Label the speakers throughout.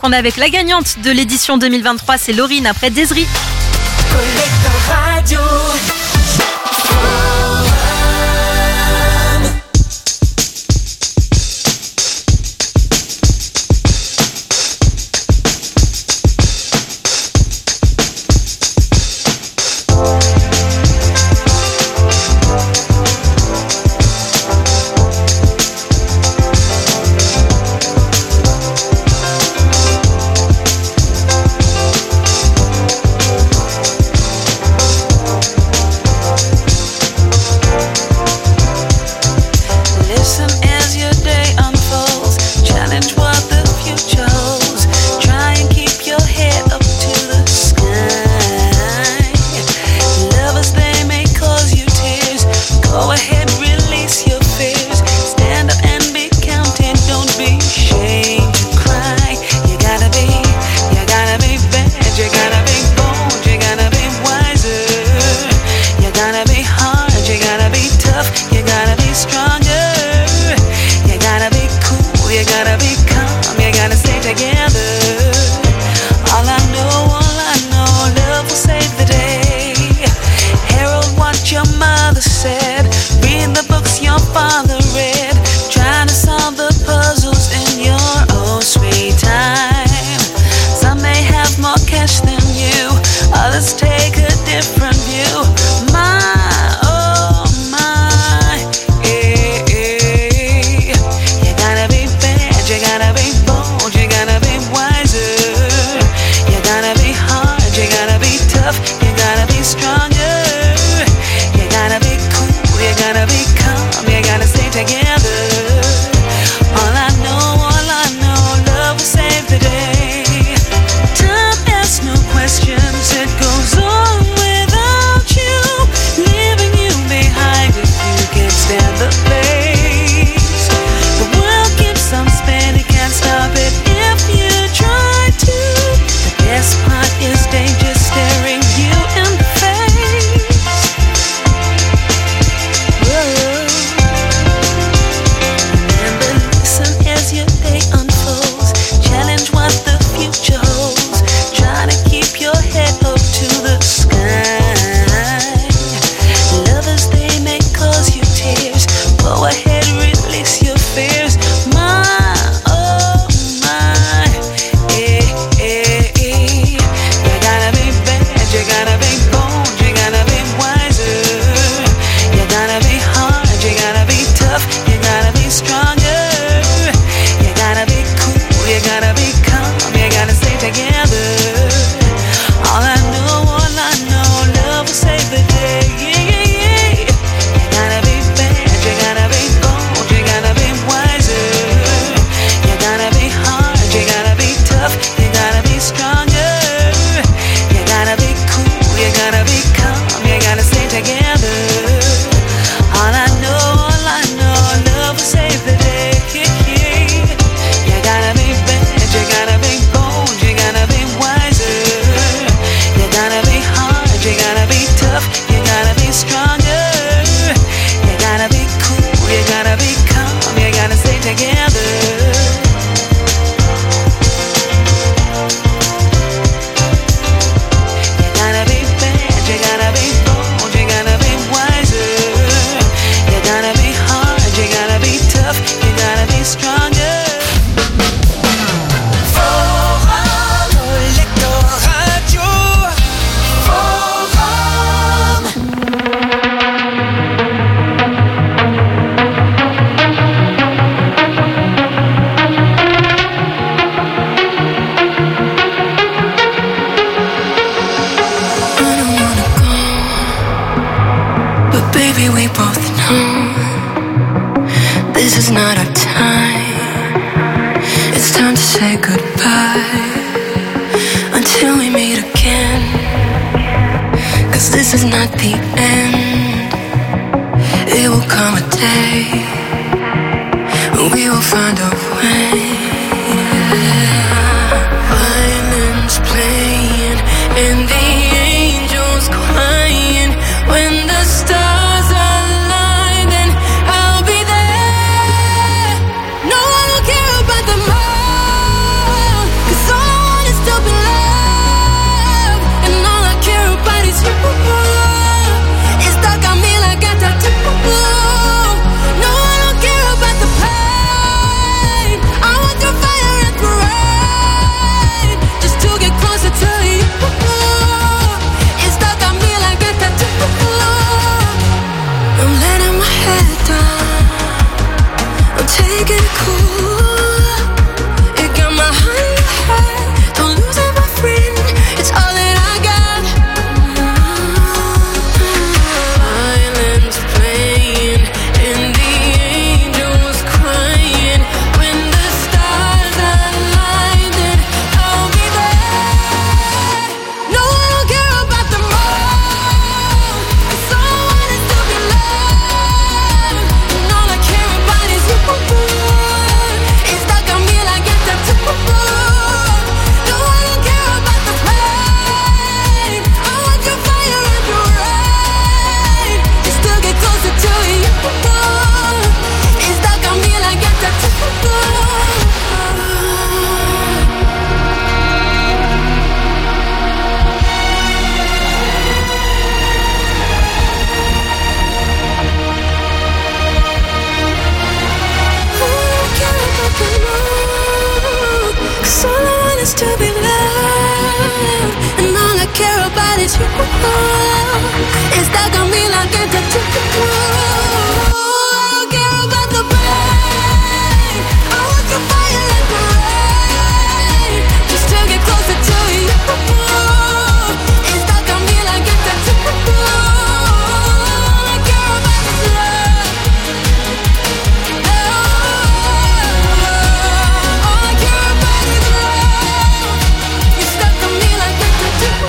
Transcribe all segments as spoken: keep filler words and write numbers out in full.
Speaker 1: puisqu'on est avec la gagnante de l'édition deux mille vingt-trois, c'est Laurine après Desri.
Speaker 2: Collector Radio.
Speaker 3: No one will care about them all, 'cause all to be loved, and all I care about is you. It's stuck on me like a tattoo. I don't care about the pain. I want to fire like the rain, just to get closer to you. It's stuck on me like a tattoo. All I care about is love. All I care about is love. You're stuck on me like a tattoo.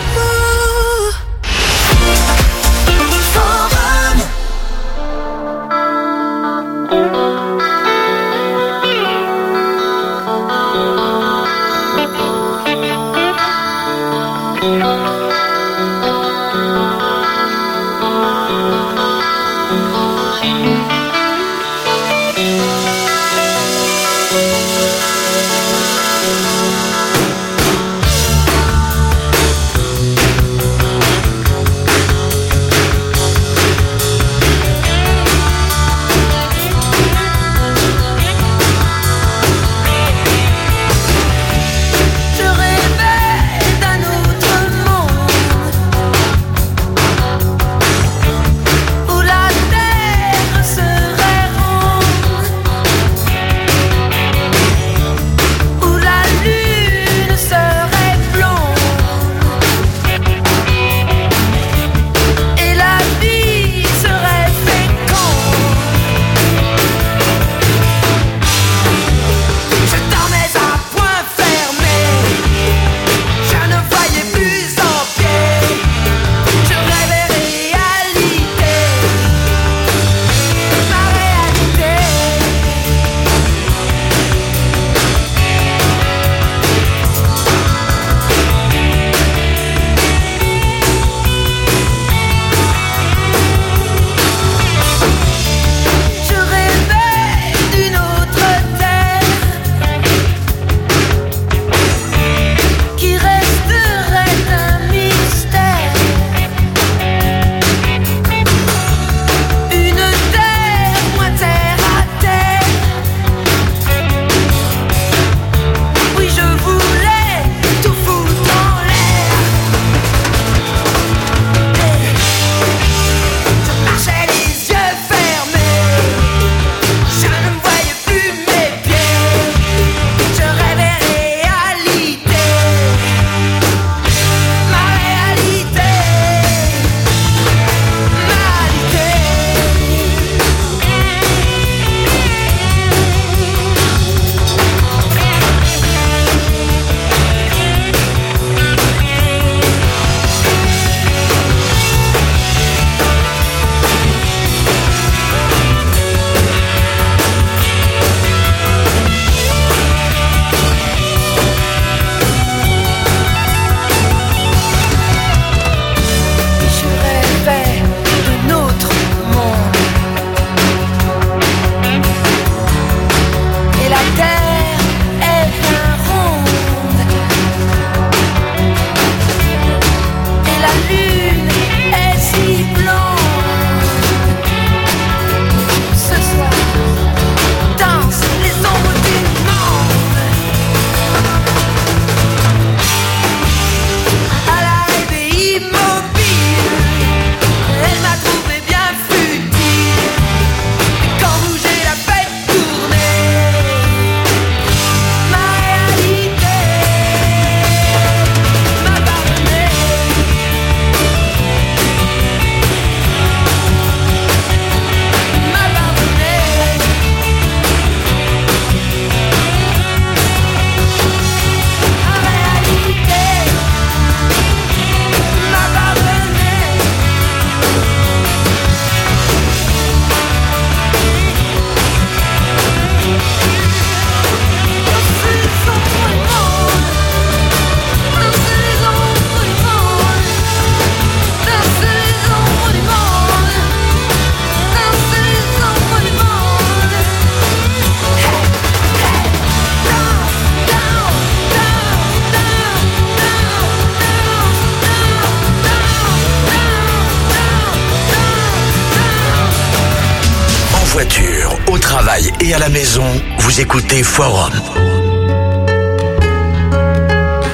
Speaker 4: voiture, au travail et à la maison, vous écoutez Forum.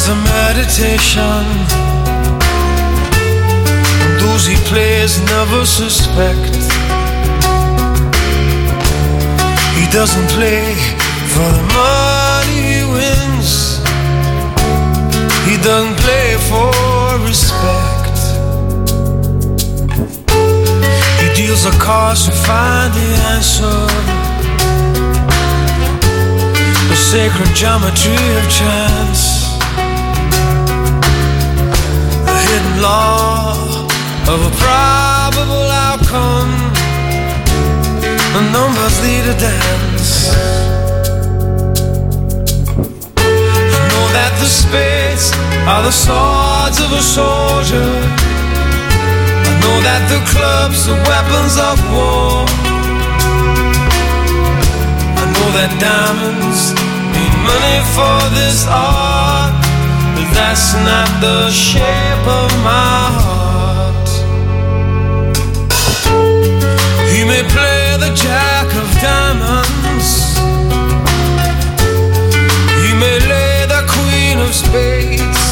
Speaker 5: as a meditation. And those he plays never suspect. He doesn't play for the money he wins. He doesn't play for respect. He deals the cards to find the answer. The sacred geometry of chance. The hidden law of a probable outcome. The numbers lead a dance. I know that the spades are the swords of a soldier. I know that the clubs are weapons of war. I know that diamonds need money for this art, but that's not the shape of my heart. He may play the jack of diamonds. He may lay the queen of spades.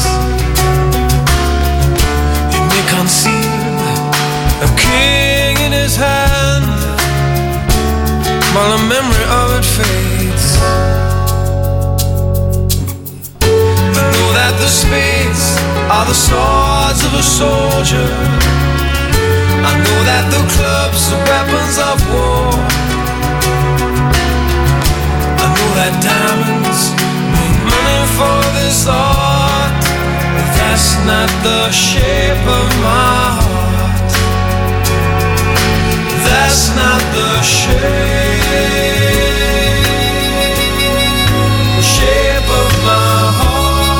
Speaker 5: He may conceal a king in his hand while the memory of it fades. I know that the spades are the swords of a soldier. I know that the clubs are weapons of war. I know that diamonds need money for this art, but that's not the shape of my heart. That's not the shape, the shape of my heart.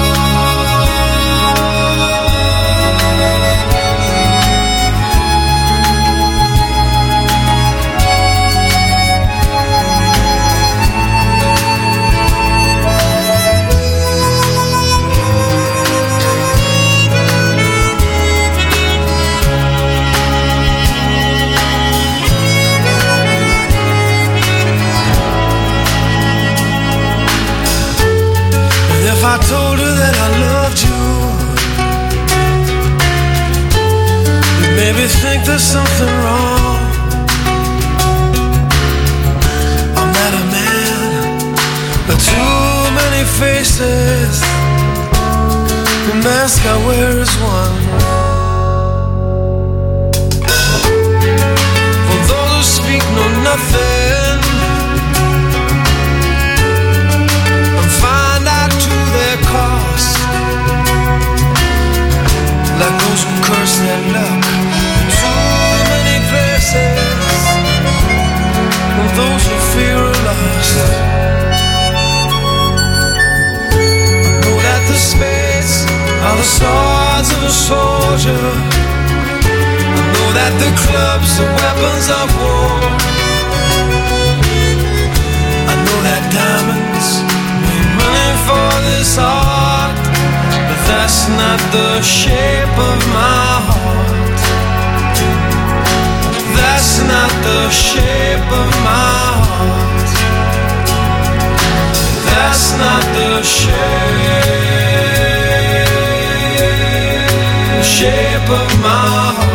Speaker 5: If I told her that I loved you, you'd maybe think there's something wrong. I'm not a man, but too many faces. The mask I wear is one. For those who speak know nothing and find out to their cost, like those who curse their luck in too many places, and those who fear are lost. I know that the spades are the swords of a soldier. I know that the clubs are weapons of war. I know that diamonds need money for this art, but that's not the shape of my heart. That's not the shape of my heart. That's not the shape, shape of my heart.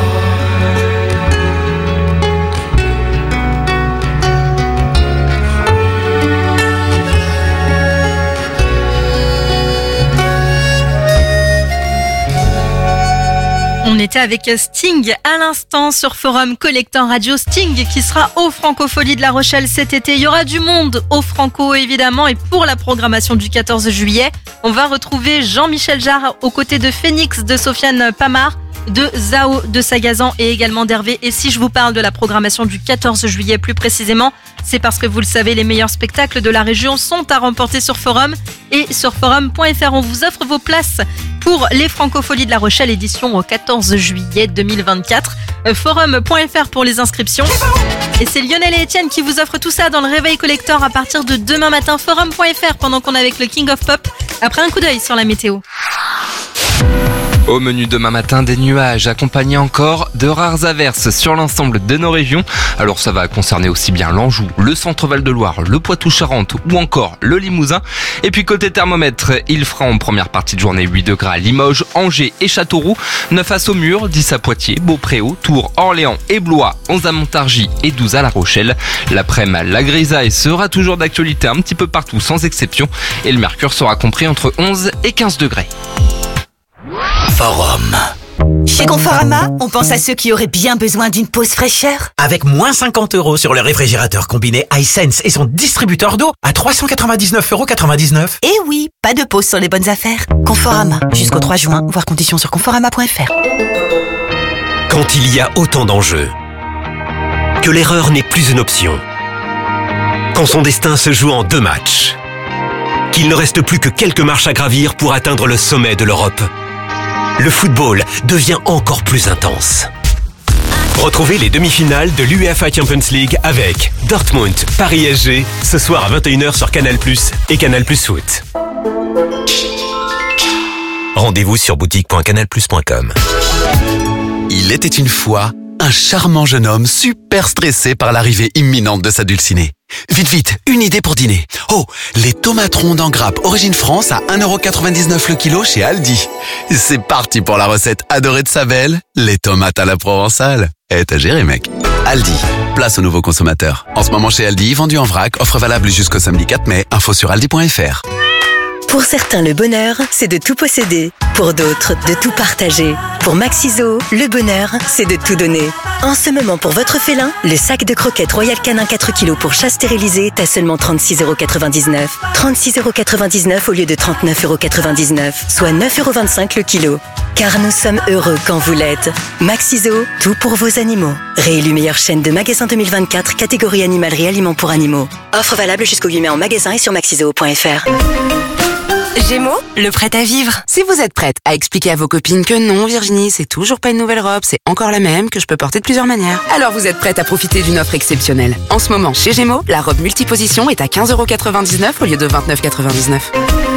Speaker 1: On était avec Sting à l'instant sur Forum Collector Radio. Sting qui sera au Francofolie de La Rochelle cet été. Il y aura du monde au Franco évidemment. Et pour la programmation du quatorze juillet, on va retrouver Jean-Michel Jarre aux côtés de Phoenix, de Sofiane Pamar, de Zao, de Sagazan et également d'Hervé. Et si je vous parle de la programmation du quatorze juillet plus précisément, c'est parce que vous le savez, les meilleurs spectacles de la région sont à remporter sur Forum et sur forum point f r. On vous offre vos places pour les Francopholies de La Rochelle édition au quatorze juillet deux mille vingt-quatre. forum point f r pour les inscriptions. Et c'est Lionel et Étienne qui vous offrent tout ça dans le Réveil Collector à partir de demain matin. forum point f r pendant qu'on est avec le King of Pop. Après un coup d'œil sur la météo.
Speaker 6: Au menu demain matin, des nuages accompagnés encore de rares averses sur l'ensemble de nos régions. Alors ça va concerner aussi bien l'Anjou, le centre-Val de Loire, le Poitou-Charentes ou encore le Limousin. Et puis côté thermomètre, il fera en première partie de journée huit degrés à Limoges, Angers et Châteauroux, neuf à Saumur, dix à Poitiers, Beaupréau, Tours, Orléans et Blois, onze à Montargis et douze à La Rochelle. L'après-midi, la grisaille sera toujours d'actualité un petit peu partout sans exception et le mercure sera compris entre onze et quinze degrés.
Speaker 4: Forum.
Speaker 7: Chez Conforama, on pense à ceux qui auraient bien besoin d'une pause fraîcheur.
Speaker 4: Avec moins cinquante euros sur le réfrigérateur combiné iSense et son distributeur d'eau à trois cent quatre-vingt-dix-neuf euros quatre-vingt-dix-neuf.
Speaker 7: Et oui, pas de pause sur les bonnes affaires. Conforama, jusqu'au trois juin, voir conditions sur conforama point f r.
Speaker 8: Quand il y a autant d'enjeux, que l'erreur n'est plus une option, quand son destin se joue en deux matchs, qu'il ne reste plus que quelques marches à gravir pour atteindre le sommet de l'Europe, le football devient encore plus intense. Retrouvez les demi-finales de l'UEFA Champions League avec Dortmund, Paris S G, ce soir à vingt et une heures sur Canal plus, et Canal plus Foot. Rendez-vous sur boutique point canal plus point com.
Speaker 9: Il était une fois un charmant jeune homme super stressé par l'arrivée imminente de sa dulcinée. Vite, vite, une idée pour dîner. Oh, les tomates rondes en grappe Origine France à un euro quatre-vingt-dix-neuf le kilo chez Aldi. C'est parti pour la recette adorée de sa belle, les tomates à la provençale. Eh, t'as géré, mec. Aldi, place aux nouveaux consommateurs. En ce moment chez Aldi, vendu en vrac, offre valable jusqu'au samedi quatre mai. Info sur aldi point f r.
Speaker 10: Pour certains, le bonheur, c'est de tout posséder. Pour d'autres, de tout partager. Pour Maxiso, le bonheur, c'est de tout donner. En ce moment, pour votre félin, le sac de croquettes Royal Canin quatre kilos pour chat stérilisé est à seulement trente-six euros quatre-vingt-dix-neuf. trente-six euros quatre-vingt-dix-neuf au lieu de trente-neuf euros quatre-vingt-dix-neuf, soit neuf euros vingt-cinq le kilo. Car nous sommes heureux quand vous l'êtes. Maxiso, tout pour vos animaux. Réélu meilleure chaîne de magasins deux mille vingt-quatre, catégorie animalerie aliments pour animaux. Offre valable jusqu'au huit mai en magasin et sur maxiso point f r.
Speaker 11: Gémeaux, le prêt à vivre. Si vous êtes prête à expliquer à vos copines que non, Virginie, c'est toujours pas une nouvelle robe, c'est encore la même, que je peux porter de plusieurs manières, alors vous êtes prête à profiter d'une offre exceptionnelle. En ce moment, chez Gémeaux, la robe multiposition est à quinze euros quatre-vingt-dix-neuf au lieu de vingt-neuf euros quatre-vingt-dix-neuf.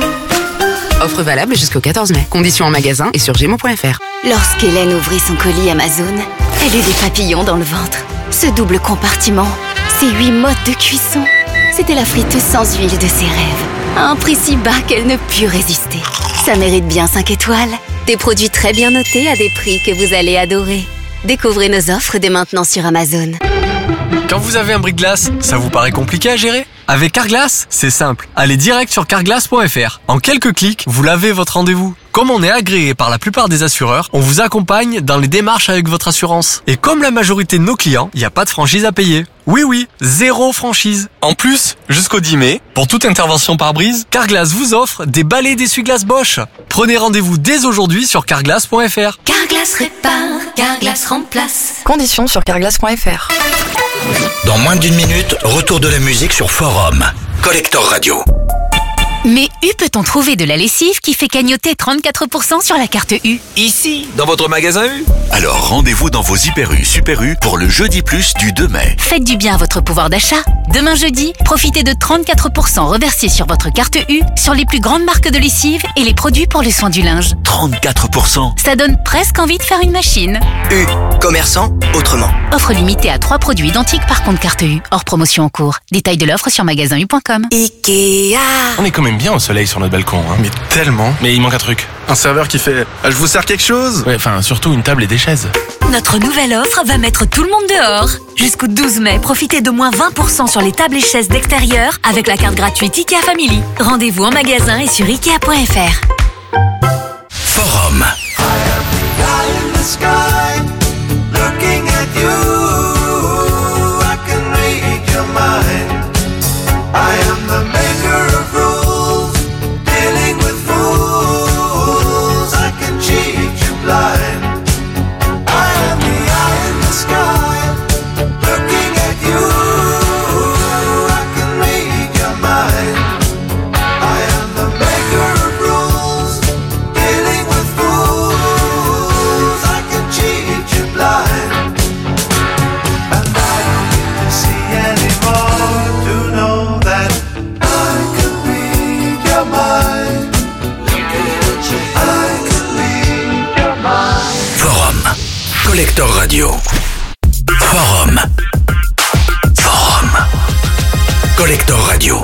Speaker 11: Offre valable jusqu'au quatorze mai. Conditions en magasin et sur gémeaux point f r.
Speaker 12: Lorsqu'Hélène ouvrit son colis Amazon, elle eut des papillons dans le ventre. Ce double compartiment, ces huit modes de cuisson, c'était la friteuse sans huile de ses rêves. À un prix si bas qu'elle ne put résister. Ça mérite bien cinq étoiles. Des produits très bien notés à des prix que vous allez adorer. Découvrez nos offres dès maintenant sur Amazon.
Speaker 13: Quand vous avez un bris-de-glace, ça vous paraît compliqué à gérer ? Avec Carglass, c'est simple. Allez direct sur carglass point f r. En quelques clics, vous lavez votre rendez-vous. Comme on est agréé par la plupart des assureurs, on vous accompagne dans les démarches avec votre assurance. Et comme la majorité de nos clients, il n'y a pas de franchise à payer. Oui, oui, zéro franchise. En plus, jusqu'au dix mai, pour toute intervention par brise, Carglass vous offre des balais d'essuie-glace Bosch. Prenez rendez-vous dès aujourd'hui sur carglass point f r.
Speaker 3: Carglass répare, Carglass remplace.
Speaker 11: Conditions sur carglass point f r.
Speaker 4: Dans moins d'une minute, retour de la musique sur Forum. Collector Radio.
Speaker 14: Mais U peut-on trouver de la lessive qui fait cagnotter trente-quatre pour cent sur la carte U?
Speaker 8: Ici, dans votre magasin U.
Speaker 9: Alors rendez-vous dans vos Hyper U, Super U pour le jeudi plus du deux mai.
Speaker 14: Faites du bien à votre pouvoir d'achat. Demain jeudi, profitez de trente-quatre pour cent reversés sur votre carte U sur les plus grandes marques de lessive et les produits pour le soin du linge.
Speaker 9: trente-quatre pour cent.
Speaker 14: Ça donne presque envie de faire une machine.
Speaker 4: U, commerçant autrement.
Speaker 14: Offre limitée à trois produits identiques par compte carte U. Hors promotion en cours. Détails de l'offre sur magasin u point com.
Speaker 7: Ikea.
Speaker 13: On est quand même bien au soleil sur notre balcon, hein. Mais tellement. Mais il manque un truc. Un serveur qui fait ah, « Je vous sers quelque chose ?» Ouais, enfin, surtout une table et des chaises.
Speaker 14: Notre nouvelle offre va mettre tout le monde dehors. Jusqu'au douze mai, profitez de moins vingt pour cent sur les tables et chaises d'extérieur avec la carte gratuite Ikea Family. Rendez-vous en magasin et sur ikea point f r.
Speaker 4: Forum.
Speaker 8: Collector Radio.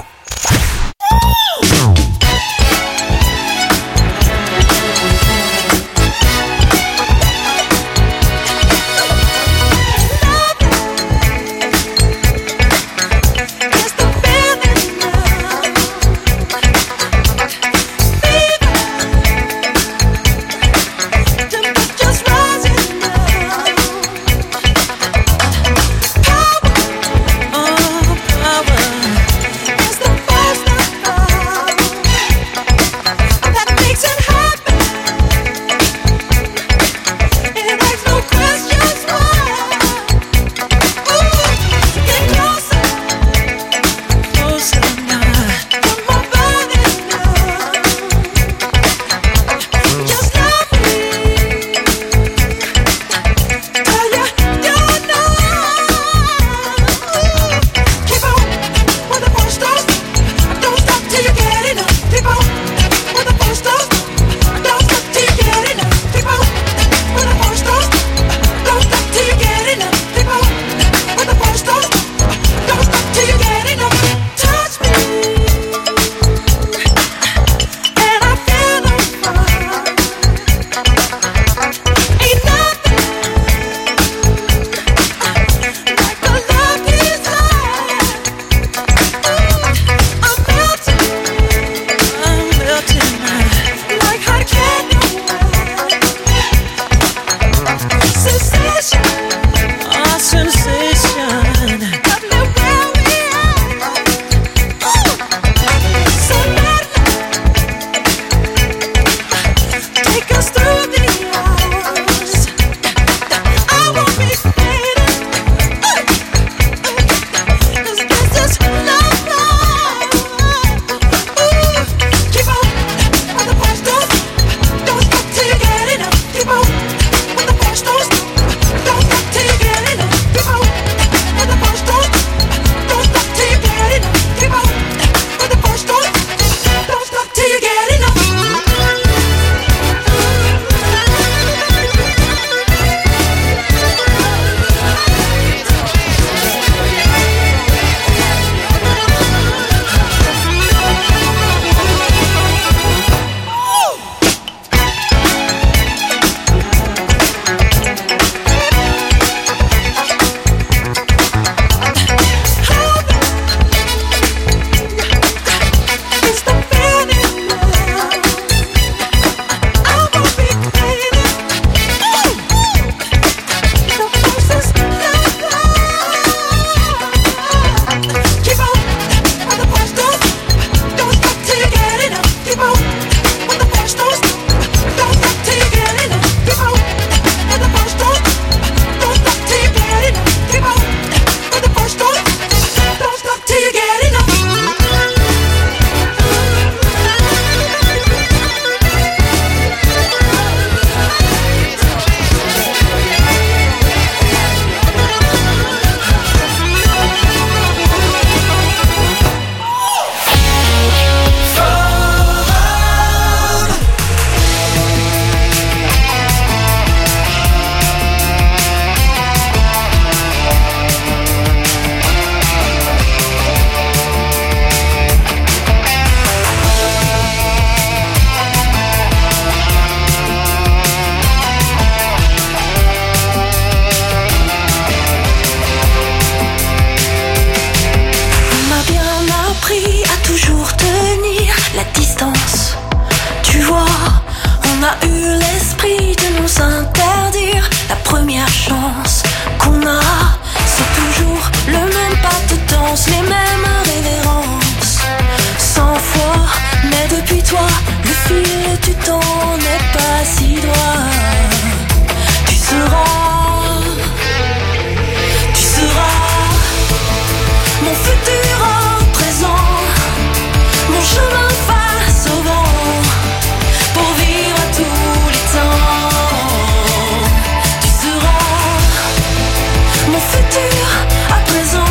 Speaker 3: Mon futur à présent.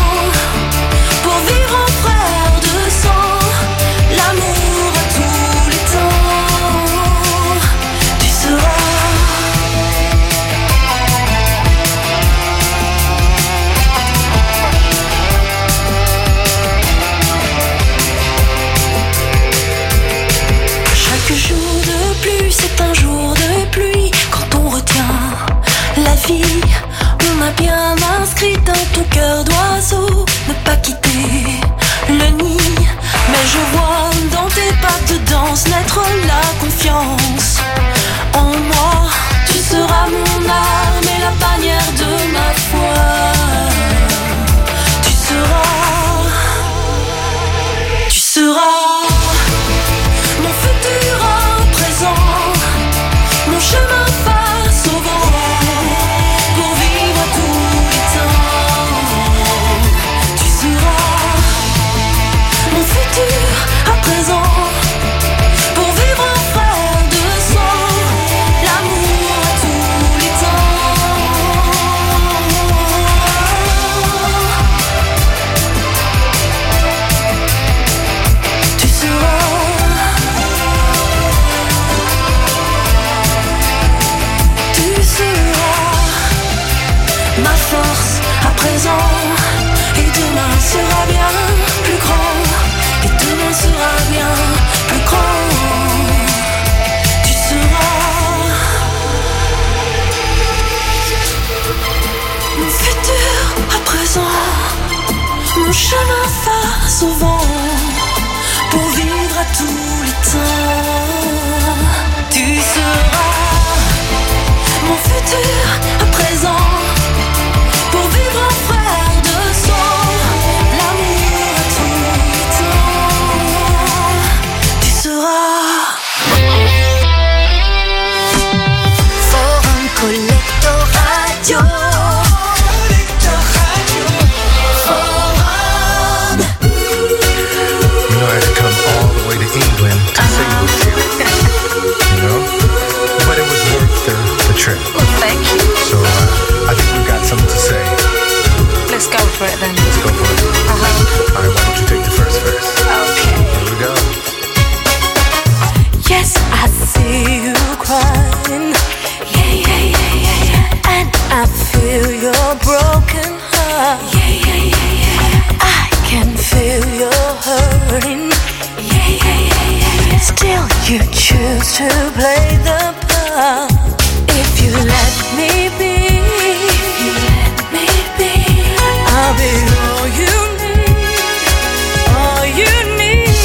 Speaker 3: ton chemin face au vent pour vivre à tous les temps. Tu seras mon futur à présent pour vivre en frère de sang, l'amour à tous les temps. Tu seras Forum Collector Radio.
Speaker 15: England to sing with you, you know, but it was worth the, the trip.
Speaker 3: Well, thank you.
Speaker 15: So uh, I think we've got something to say.
Speaker 3: Let's go for it then.
Speaker 15: Let's go for it. Uh-huh. All right, why don't you take the first verse?
Speaker 3: Okay.
Speaker 15: Here we go.
Speaker 3: Yes, I see you crying. Yeah, yeah, yeah, yeah, yeah. And I feel your broken heart. Yeah, yeah, yeah, yeah, yeah. I can feel your hurting. Still you choose to play the part. If you let me be, if you let me be, I'll be all you need, all you need.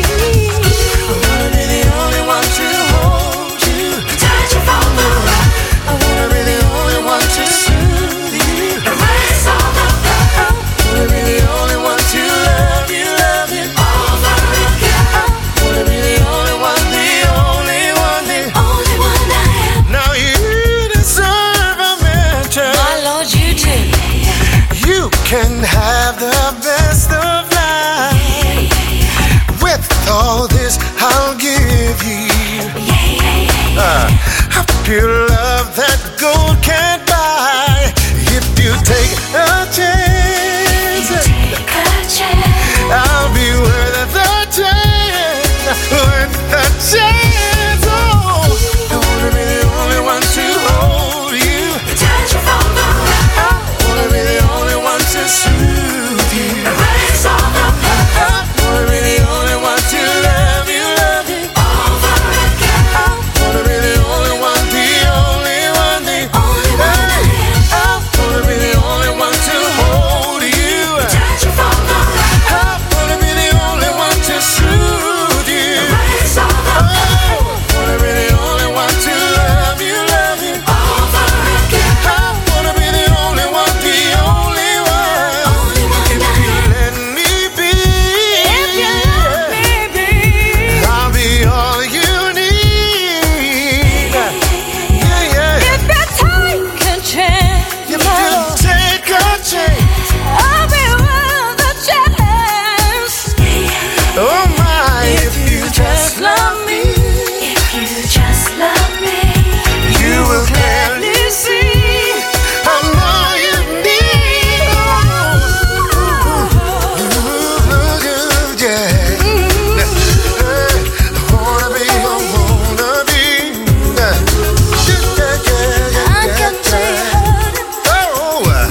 Speaker 3: I wanna be the only one to hold you, touch you from the rock. I wanna be the only one to soothe you, erase all the pain. I wanna be the only one to love you, love you over again. I wanna be the only one, the only one, the only one I am.
Speaker 15: Now you deserve a mention.
Speaker 3: My Lord, you do.
Speaker 15: You can have the best of life. With all this, I'll give you uh, a pure love that gold can't buy. If you take a chance,
Speaker 3: Take a chance.
Speaker 15: I'll be worth the chance, worth the chance. Oh, I wanna be the only one to hold you,
Speaker 3: Touch you from the rock.
Speaker 15: I wanna be the only one to soothe you,
Speaker 3: Erase all the pain.
Speaker 15: I wanna be the only one to love you, love you
Speaker 3: Over again.
Speaker 15: I wanna be the only one, the only one, the
Speaker 3: Only one I am.
Speaker 15: I wanna be the only one to hold you,
Speaker 3: Touch you from the rock.
Speaker 15: I wanna be the only one to soothe you,
Speaker 3: Erase all the
Speaker 15: I
Speaker 3: pain.
Speaker 15: wanna be the only one to love you, love you
Speaker 3: Over again.
Speaker 15: I wanna be the only one, the only one.
Speaker 3: Only one
Speaker 15: If
Speaker 3: I
Speaker 15: you
Speaker 3: am.
Speaker 15: let me be,
Speaker 3: If you let me be.
Speaker 15: I'll be all you need. Yeah, yeah.
Speaker 3: If you take a chance,
Speaker 15: If you take a chance,
Speaker 3: I'll be worth a chance.
Speaker 15: oh my, if you just love me,
Speaker 3: If you just love me,
Speaker 15: you will clearly see I'm all you need. Oh, yeah. I wanna be, I wanna be. Yeah, yeah, yeah, yeah,
Speaker 3: I can
Speaker 15: yeah.
Speaker 3: see hurting.
Speaker 15: Oh, yeah.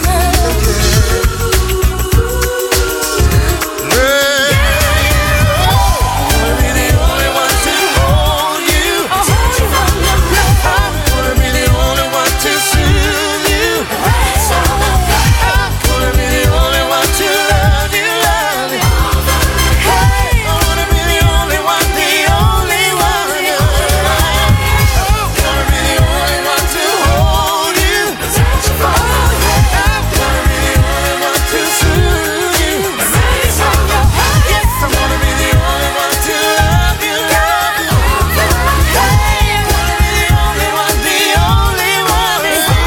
Speaker 15: I wanna be the only one to hold you.
Speaker 3: Touch you from the rock.
Speaker 15: I wanna be the only one to soothe you.
Speaker 3: Erase all the pain.
Speaker 15: I wanna be the only one to love you, love you.
Speaker 3: Hey,
Speaker 15: I wanna be the only one, the only one. I wanna be the only one to hold you.
Speaker 3: touch you from the rock.
Speaker 15: I wanna be the only one to soothe you.
Speaker 3: Erase all the pain.
Speaker 15: Yes, I wanna be the only one to love you, love you.
Speaker 3: Hey,
Speaker 15: I wanna be the only one, the only one.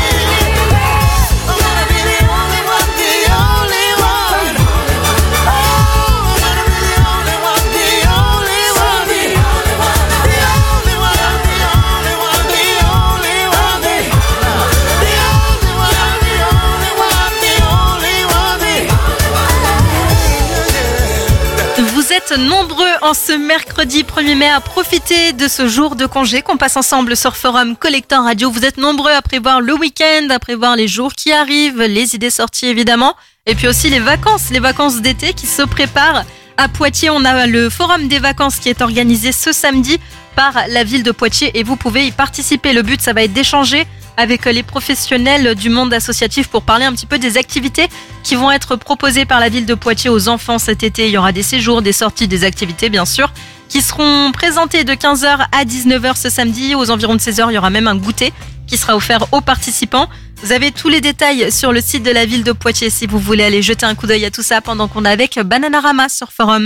Speaker 15: I wanna be the only one, the only one. Oh, I wanna be the only one, the only one. The only one, the only one, the only one, the only one. The only one, the only one, the only one.
Speaker 1: Vous êtes nombreux en ce mercredi premier mai à profiter de ce jour de congé qu'on passe ensemble sur Forum Collector Radio. Vous êtes nombreux à prévoir le week-end, à prévoir les jours qui arrivent, les idées sorties évidemment, et puis aussi les vacances, les vacances d'été qui se préparent. À Poitiers, on a le Forum des vacances qui est organisé ce samedi par la ville de Poitiers et vous pouvez y participer. Le but, ça va être d'échanger avec les professionnels du monde associatif pour parler un petit peu des activités qui vont être proposées par la ville de Poitiers aux enfants cet été. Il y aura des séjours, des sorties, des activités bien sûr, qui seront présentées de quinze heures à dix-neuf heures ce samedi. Aux environs de seize heures, il y aura même un goûter qui sera offert aux participants. Vous avez tous les détails sur le site de la ville de Poitiers si vous voulez aller jeter un coup d'œil à tout ça pendant qu'on est avec Bananarama sur Forum.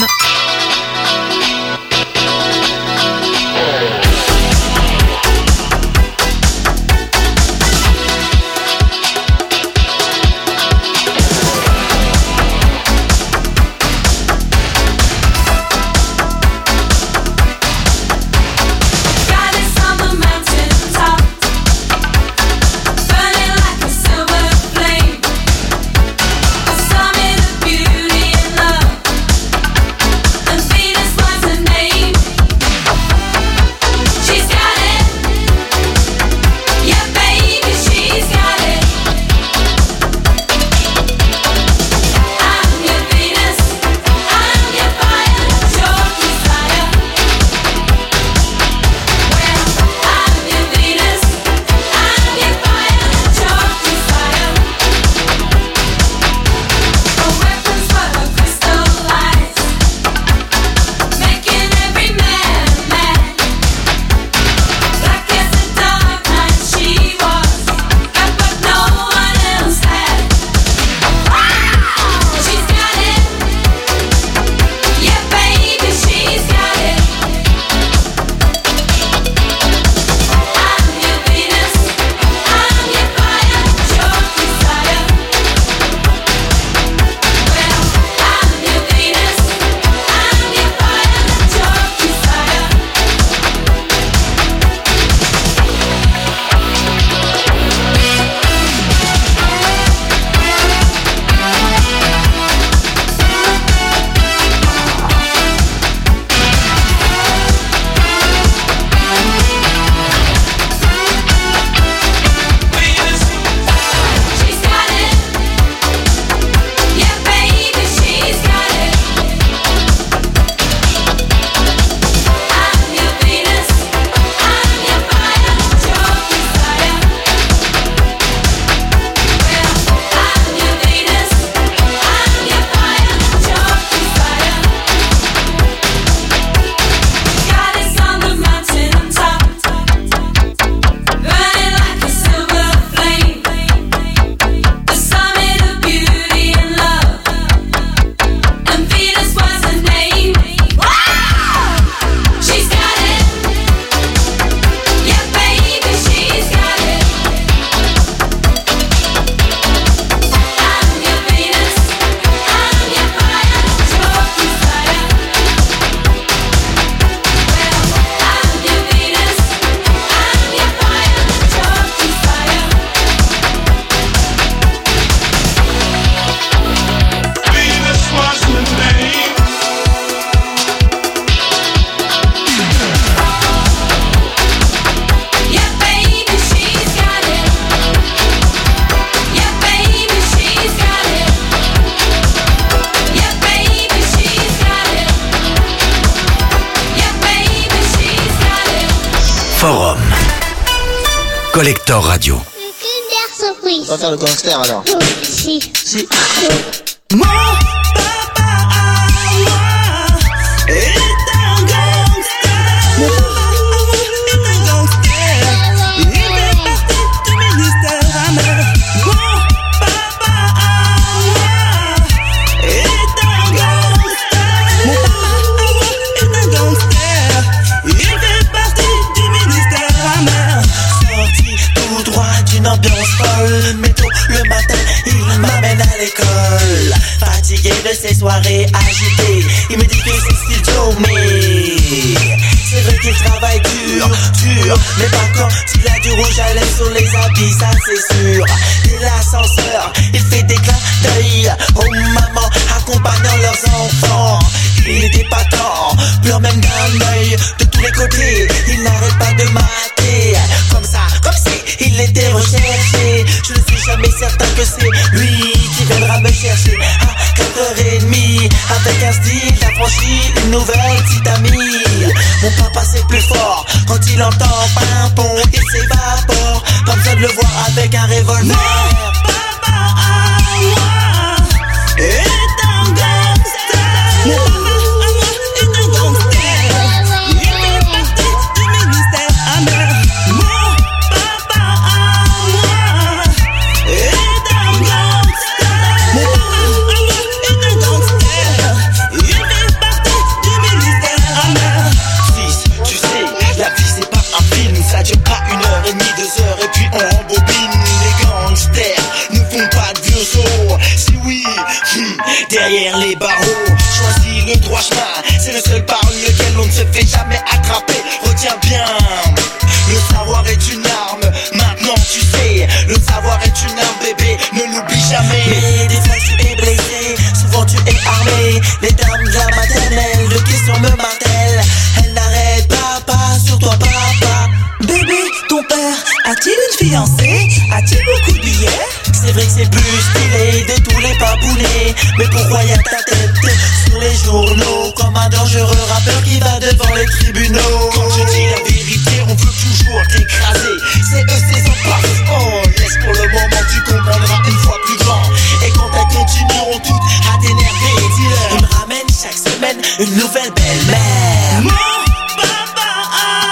Speaker 8: Forum. Collector Radio.
Speaker 16: Super surprise.
Speaker 17: On va faire le gangster alors.
Speaker 16: Oh, si.
Speaker 17: Si.
Speaker 16: Mon papa à moi est un gangster. Mon papa est un gangster. Il fait partie du ministère amer. Mon papa à moi est un gangster. Mon papa à moi est un gangster. Il fait partie du ministère amer.
Speaker 17: Sorti tout droit d'une ambiance folle. Mais tôt le matin, il m'amène à l'école. Fatigué de ces soirées agitées, il me dit que c'est style Joe, mais c'est vrai qu'il travaille dur, dur. Mais par contre, s'il a du rouge à lèvres sur les habits, ça c'est sûr. Et l'ascenseur, il fait des clins d'œil aux mamans accompagnant leurs enfants. Il est épatant, pleure même d'un œil. De tous les côtés, il n'arrête pas de mater. Comme ça, comme si il était recherché. Je ne suis jamais certain que c'est lui qui viendra me chercher à quatre heures trente. ami. Avec un style d'affranchi, une nouvelle petite amie. Mon papa c'est plus fort, quand il entend pimpon, il s'évapore. Pas besoin de le voir avec un revolver. Mon papa à moi est un gangster. Mon papa à moi est un gangster. Il fait partie du ministère amer. Mon papa à moi est un gangster. Mon papa à moi est un gangster. Il fait partie du ministère amer. Fils, tu sais, la vie c'est pas un film. Ça dure pas une heure et demie, deux heures et puis on rembobine. Les gangsters ne font pas de vieux sauts. Si oui, hmm, derrière les barreaux, choisis le droit chemin. C'est le seul par lequel on ne se fait jamais attraper. Retiens bien, le savoir est une arme. Maintenant tu sais, le savoir est une arme, bébé, ne l'oublie jamais. Mais des fois tu es blessé, souvent tu es armé. Les dames de la maternelle, de questions me martèlent. Elles n'arrêtent pas, pas sur toi papa. Bébé, ton père a-t-il une fiancée? A-t-il beaucoup de billets? C'est vrai que c'est plus stylé de tous les papounets. Mais pourquoi y'a ta tête sur les journaux comme un dangereux rappeur qui va devant les tribunaux? Quand je dis la vérité, on veut toujours t'écraser. C'est eux, ces empasses. Oh, laisse pour le moment, tu comprendras une fois plus grand. Et quand elles continueront toutes à t'énerver, dis-leur, ils me ramènent chaque semaine une nouvelle belle-mère. Mon papa à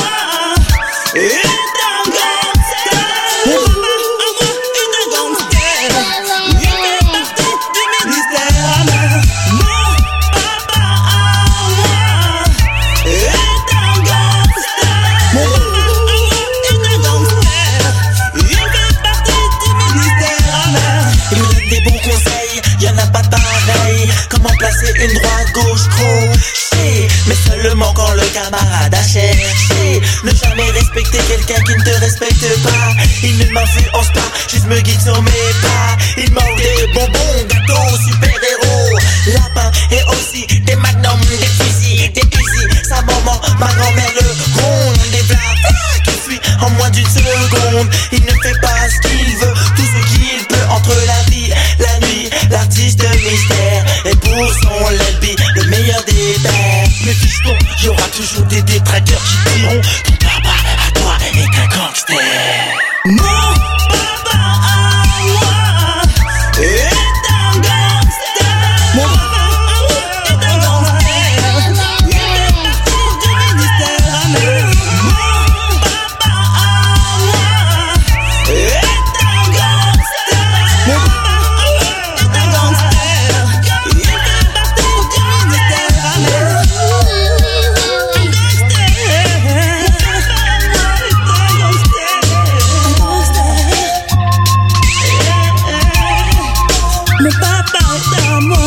Speaker 17: moi est un gangster. Mon papa à moi est un gangster. Il fait partie du ministère amer. Mon papa à moi est un gangster. Mon papa à moi est un gangster. Il fait partie du ministère amer. Il nous donne des bons conseils, y'en a pas de pareil. Comment placer une droite, gauche, crochet, mais seulement quand le camarade a cherché. Ne jamais respecter quelqu'un qui ne te respecte pas. Il ne m'influence pas, juste me guide sur mes pas. Il mange des bonbons, gâteaux, super-héros, lapins et aussi des magnums, des fusils, des fusils. Sa maman, ma grand-mère le gronde. Des blagues qui fuient en moins d'une seconde. Il ne fait pas ce qu'il veut, tout ce qu'il peut entre la vie, la nuit. L'artiste mystère et pour son lelbi, le meilleur des pères. Mais fiston, il y aura toujours des détracteurs qui diront ton papa à toi est un gangster. Mon papa à moi est un gangster. Mon papa à moi est un gangster. Il fait partie du ministère amer. Mon papa à moi est un gangster. Mon papa à moi est un gangster. Il fait partie du ministère amer. Mon papa est à moi.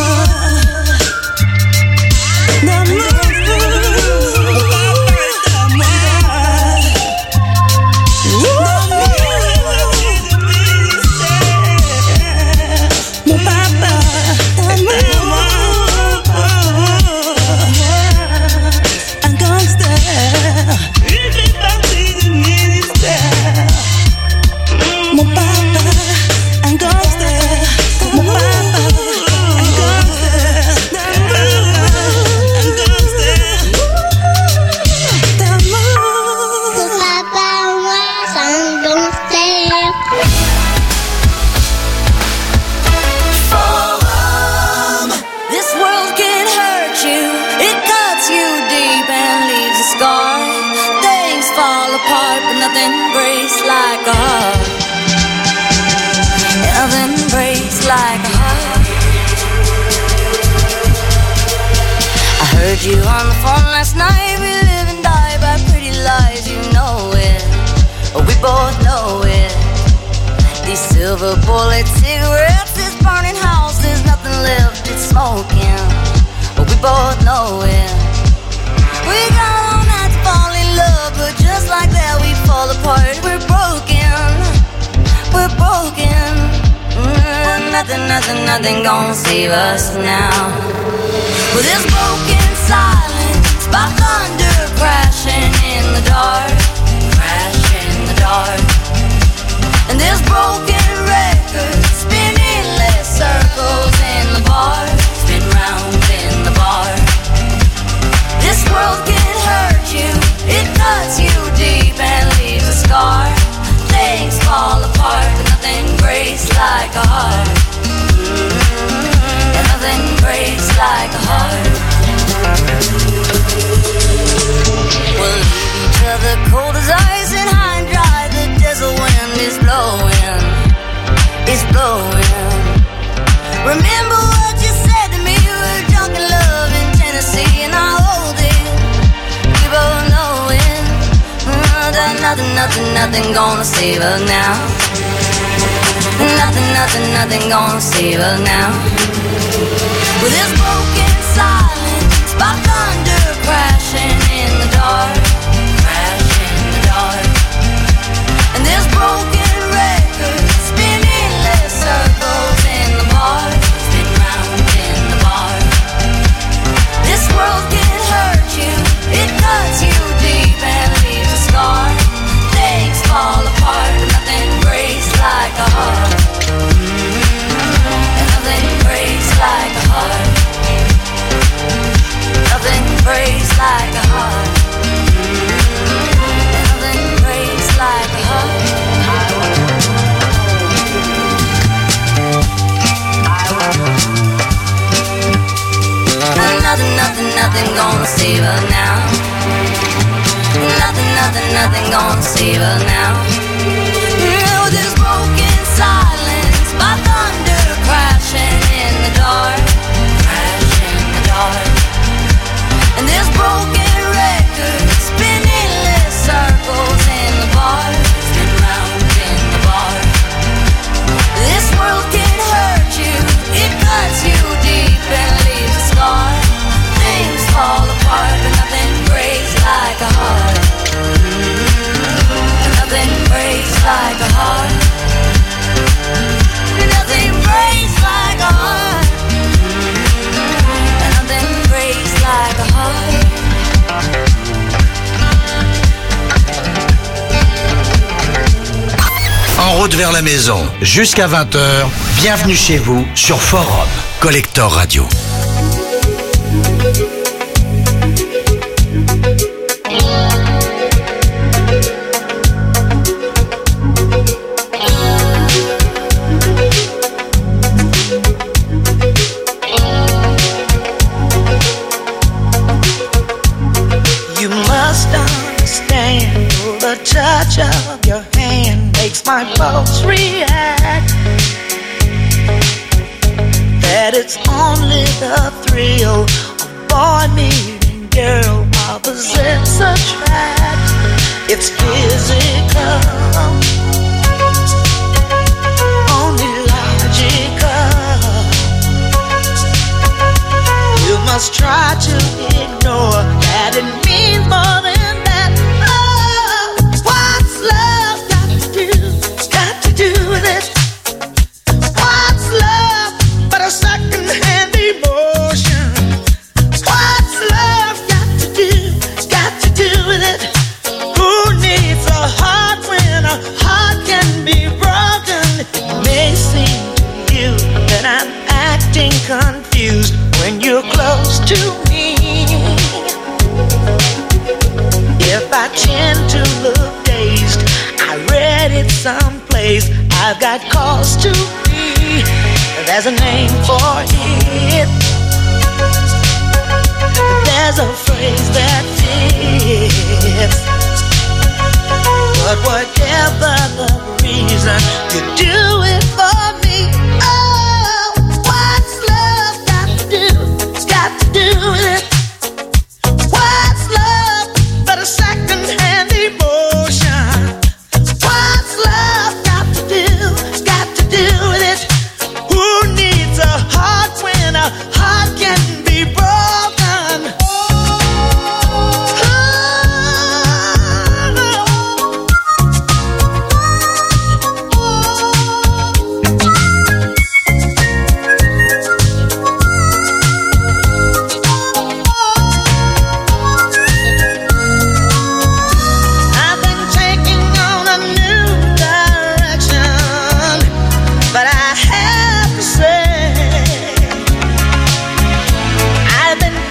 Speaker 17: D'amour, mon papa est à moi. Mon papa est à moi. Un gangster, il fait partie du ministère. Mon papa, un gangster. Mon papa, un gangster. Un gangster d'amour.
Speaker 18: Mon papa, moi, c'est un gangster.
Speaker 3: This world can hurt you, it cuts you deep and leaves a scar. Things fall apart, but nothing breaks like a heart. Nothing breaks like a heart. I heard you on the phone last night. We live and die by pretty lies, you know it. We both know it. These silver bullet cigarettes, this burning house, there's nothing left, it's smoking. We both know it. We got all night to fall in love, but just like that we fall apart. We're broken, we're broken. Mm, nothing, nothing, nothing gonna save us now. With this broken silence, by thunder crashing in the dark, crash in the dark. And this broken record spinning less circles in the bar, spin breaks like a heart. We'll leave each other cold as ice and high and dry. The desert wind is blowing, it's blowing. Remember what you said to me, we were drunk in love in Tennessee, and I hold it, we both know it. uh, That nothing, nothing, nothing gonna save us now. Nothing, nothing, nothing gonna save us now. With this broken silence, by thunder crashing in the dark, crashing in the dark. And this broken record spinning less circles in the bar, spin round in the bar. This world can hurt you, it cuts you deep and leaves a scar. Things fall apart, but nothing breaks like a heart. And nothing breaks like a heart. Nothing breaks like a heart. And nothing breaks like a heart. Nothing, nothing, nothing gonna save us now. Nothing, nothing, nothing gonna save us now. With this broken silence, by thunder crashing in the dark, crashing in the dark. And this broken record spinning less circles in the bar, spin round in the bar. This world can hurt you, it cuts you deep and leaves a scar. Things fall apart, but nothing breaks like a heart. And nothing breaks like a heart. And nothing breaks like a heart. And nothing breaks like a heart.
Speaker 19: En route vers la maison, jusqu'à vingt heures, bienvenue chez vous sur Forum, Collector Radio.
Speaker 17: You must understand, the touch of your hand makes my pulse react. That it's only the thrill of boy meeting girl, opposites attract. It's physical, only logical. You must try to ignore that it means more than that. Oh, what's love got to do? Got to do with it. What's love but a second-hand emotion? What's love got to do? Got to do with it. Who needs a heart when a heart can be broken? It may seem to you that I'm acting confused when you're close to me. If I tend to look dazed, I read it someplace. I've got cause to be. There's a name for it. There's a phrase that fits. But whatever the reason, you do it for me. Oh, what's love got to do? It's got to do with it. What's love but a second-hand emotion? What's love got to do? Got to do with it. Who needs a heart when a heart can be broken? I've been taking on a new direction, but I have to say, I've been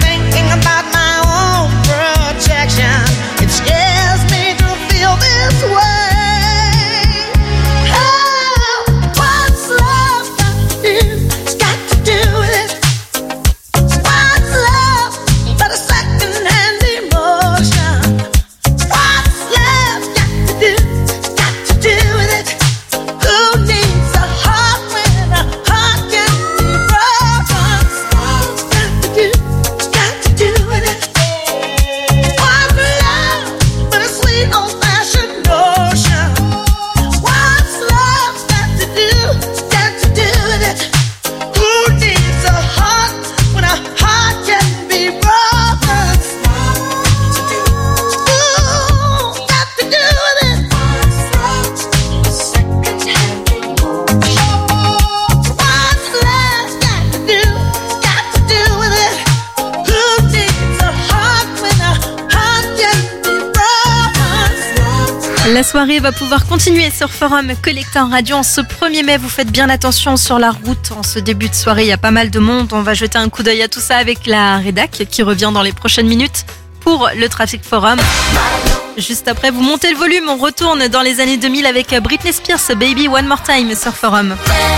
Speaker 1: La soirée va pouvoir continuer sur Forum Collector Radio en ce premier mai. Vous faites bien attention sur la route. En ce début de soirée, il y a pas mal de monde. On va jeter un coup d'œil à tout ça avec la rédac qui revient dans les prochaines minutes pour le Trafic Forum. Juste après, vous montez le volume. On retourne dans les années deux mille avec Britney Spears, Baby One More Time sur Forum.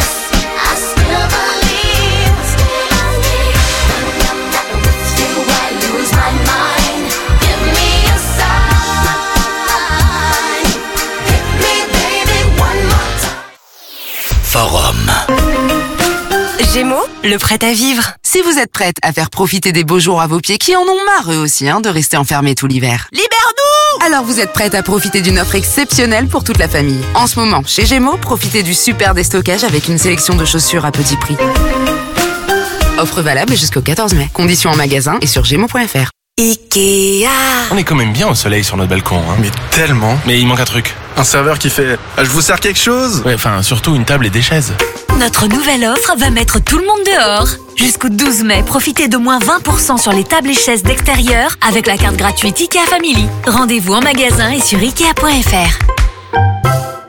Speaker 19: Forum.
Speaker 11: Gémeaux, le prêt à vivre. Si vous êtes prête à faire profiter des beaux jours à vos pieds qui en ont marre eux aussi hein, de rester enfermés tout l'hiver. Libère-nous! Alors vous êtes prête à profiter d'une offre exceptionnelle pour toute la famille. En ce moment, chez Gémeaux, profitez du super déstockage avec une sélection de chaussures à petit prix. Offre valable jusqu'au quatorze mai. Conditions en magasin et sur gémeaux point f r.
Speaker 20: Ikea.
Speaker 21: On est quand même bien au soleil sur notre balcon, hein.
Speaker 20: Mais tellement.
Speaker 21: Mais il manque un truc.
Speaker 20: Un serveur qui fait ah, je vous sers quelque chose.
Speaker 21: Ouais, enfin surtout une table et des chaises.
Speaker 14: Notre nouvelle offre va mettre tout le monde dehors. Jusqu'au douze mai, profitez de moins vingt pour cent sur les tables et chaises d'extérieur avec la carte gratuite Ikea Family. Rendez-vous en magasin et sur ikea point f r.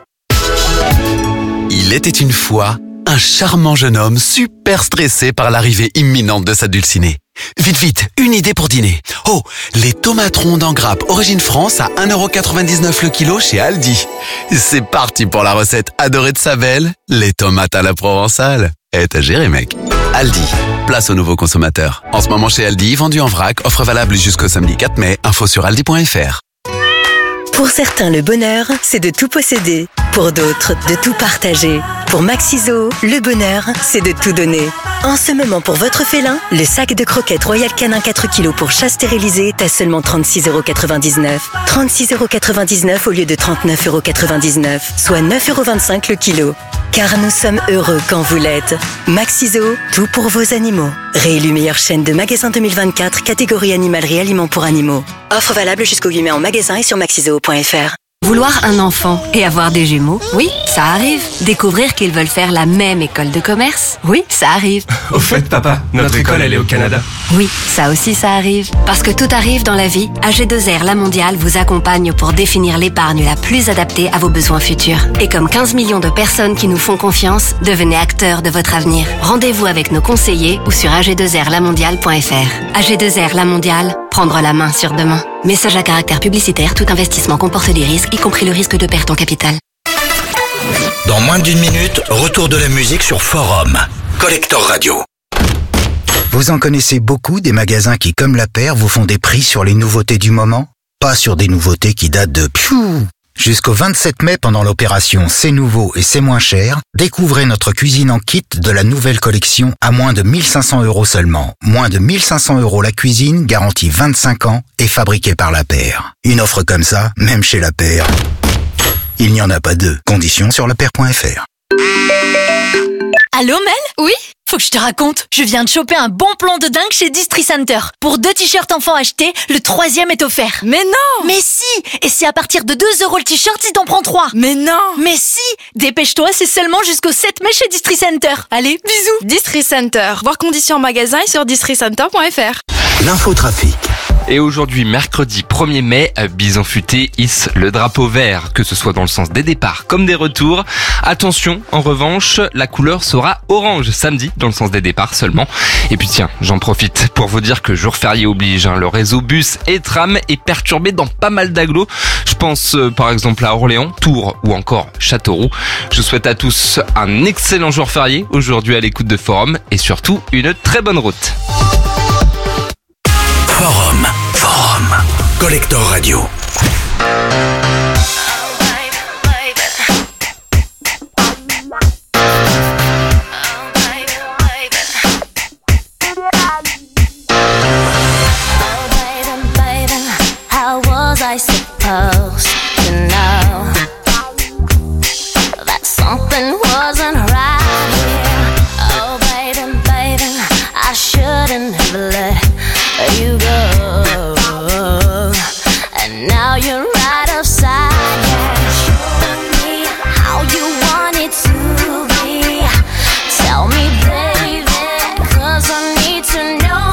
Speaker 9: Il était une fois un charmant jeune homme super stressé par l'arrivée imminente de sa dulcinée. Vite, vite, une idée pour dîner. Oh, les tomates rondes en grappe Origine France à un euro quatre-vingt-dix-neuf le kilo chez Aldi. C'est parti pour la recette adorée de sa belle, les tomates à la provençale. Eh, t'as géré, mec. Aldi, place aux nouveaux consommateurs. En ce moment chez Aldi, vendu en vrac, offre valable jusqu'au samedi quatre mai. Info sur aldi point f r.
Speaker 10: Pour certains, le bonheur, c'est de tout posséder. Pour d'autres, de tout partager. Pour Maxiso, le bonheur, c'est de tout donner. En ce moment, pour votre félin, le sac de croquettes Royal Canin quatre kilos pour chat stérilisé est à seulement trente-six euros quatre-vingt-dix-neuf. trente-six euros quatre-vingt-dix-neuf au lieu de trente-neuf euros quatre-vingt-dix-neuf, soit neuf euros vingt-cinq le kilo. Car nous sommes heureux quand vous l'êtes. Maxiso, tout pour vos animaux. Réélu meilleure chaîne de magasins deux mille vingt-quatre, catégorie animalerie aliments pour animaux. Offre valable jusqu'au huit mai en magasin et sur maxiso point f r.
Speaker 22: Vouloir un enfant et avoir des jumeaux, oui, ça arrive. Découvrir qu'ils veulent faire la même école de commerce, oui, ça arrive.
Speaker 21: Au fait, papa, notre, notre école, elle est au Canada.
Speaker 22: Oui, ça aussi, ça arrive. Parce que tout arrive dans la vie, A G deux R La Mondiale vous accompagne pour définir l'épargne la plus adaptée à vos besoins futurs. Et comme quinze millions de personnes qui nous font confiance, devenez acteurs de votre avenir. Rendez-vous avec nos conseillers ou sur a g deux r la mondiale point f r. A G deux R La Mondiale, prendre la main sur demain. Message à caractère publicitaire, tout investissement comporte des risques, y compris le risque de perte en capital.
Speaker 19: Dans moins d'une minute, retour de la musique sur Forum. Collector Radio.
Speaker 23: Vous en connaissez beaucoup des magasins qui, comme la paire, vous font des prix sur les nouveautés du moment? Pas sur des nouveautés qui datent de piou. Jusqu'au vingt-sept mai, pendant l'opération C'est nouveau et c'est moins cher, découvrez notre cuisine en kit de la nouvelle collection à moins de mille cinq cents euros seulement. Moins de mille cinq cents euros la cuisine, garantie vingt-cinq ans et fabriquée par la paire. Une offre comme ça, même chez la paire, il n'y en a pas deux. Conditions sur la paire point f r.
Speaker 14: Allô Mel? Oui? Faut que je te raconte, je viens de choper un bon plan de dingue chez Distri Center. Pour deux t-shirts enfants achetés, le troisième est offert. Mais non! Mais si! Et c'est à partir de deux euros le t-shirt si t'en prends trois. Mais non! Mais si! Dépêche-toi, c'est seulement jusqu'au sept mai chez Distri Center. Allez, bisous!
Speaker 24: Distri Center, voir conditions en magasin et sur distri center point f r.
Speaker 19: L'infotrafic.
Speaker 6: Et aujourd'hui, mercredi premier mai, Bison Futé hisse le drapeau vert, que ce soit dans le sens des départs comme des retours. Attention, en revanche, la couleur sera orange samedi, dans le sens des départs seulement. Et puis tiens, j'en profite pour vous dire que jour férié oblige, hein, le réseau bus et tram est perturbé dans pas mal d'agglos. Je pense euh, par exemple à Orléans, Tours ou encore Châteauroux. Je souhaite à tous un excellent jour férié, aujourd'hui à l'écoute de Forum, et surtout une très bonne route.
Speaker 19: Forum, Forum, Collector Radio.
Speaker 3: How was I supposed to know that something wasn't right here? Oh baby, baby, I shouldn't have let you go. And now you're right upside down. Show me how you want it to be. Tell me, baby, 'cause I need to know.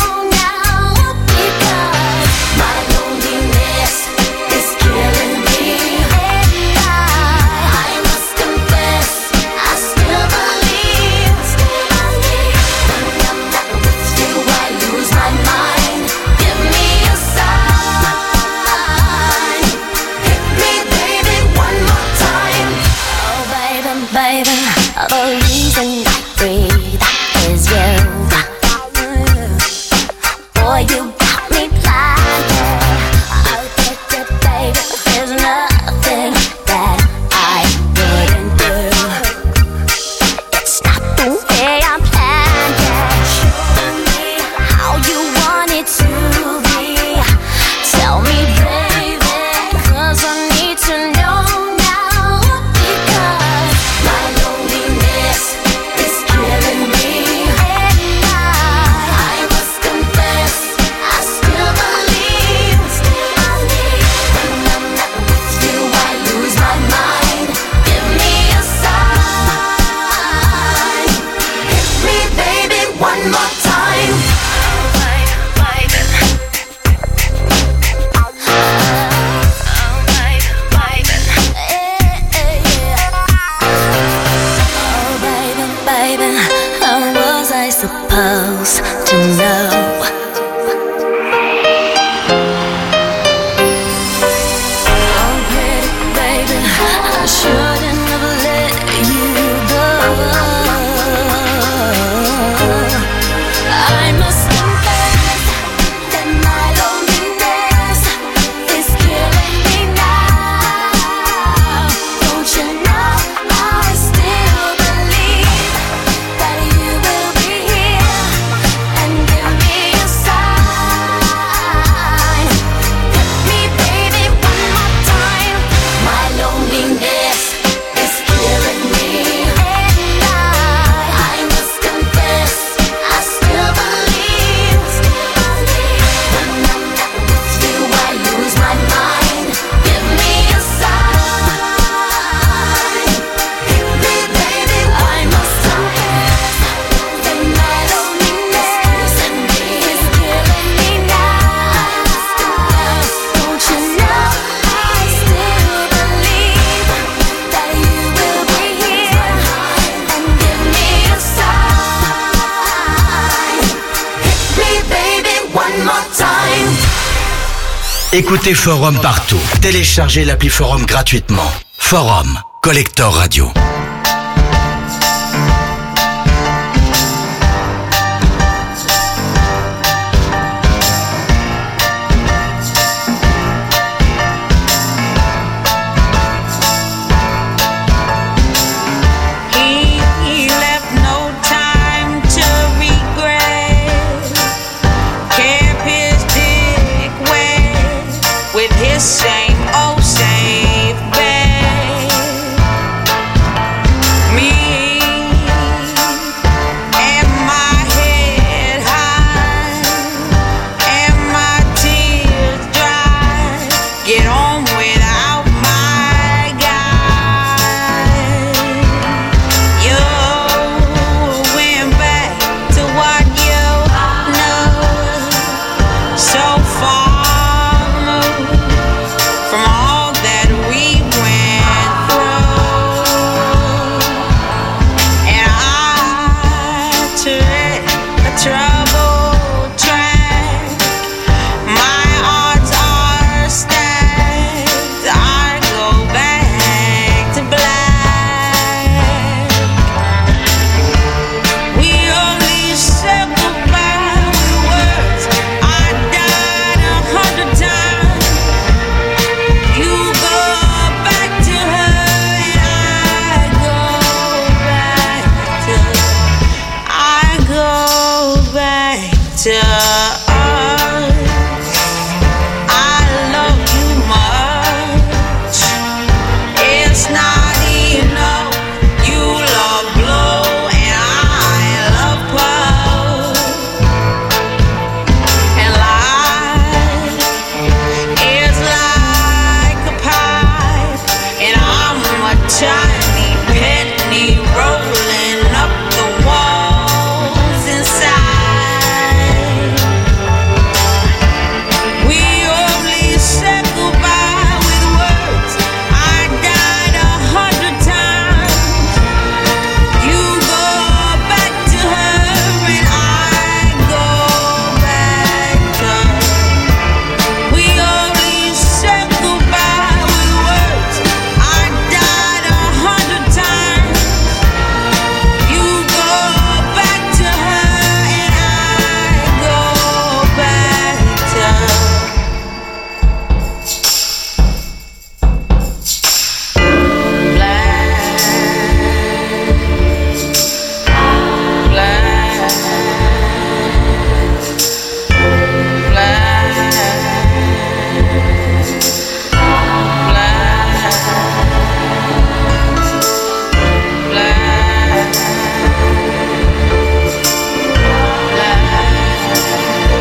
Speaker 3: now. Oh, pretty baby, I shouldn't have let you go. I must confess that my loneliness is killing me now. Don't you know I still believe that you will be here and give me a sign. Hit me, baby, one more time. My loneliness is killing me, and I, I must confess, I still believe. When I'm not with you, I lose my mind. Give me a sign. Hit me, baby, I must confess that my loneliness is killing me now. Don't you know I still believe that you will be here and give me a sign. Hit me, baby, one more time.
Speaker 19: Écoutez Forum partout. Téléchargez l'appli Forum gratuitement. Forum, Collector Radio.
Speaker 2: He left no time to regret. Kept his dick wet with his same old safe bet. Me and my head high and my tears dry. Get on without my guy. You went back to what you know. So far removed from all that we went through. And I tread a troubled track. My odds are stacked. I go back to black. We only said goodbye with words. I died a hundred times. You go back to her and I go back to I go back to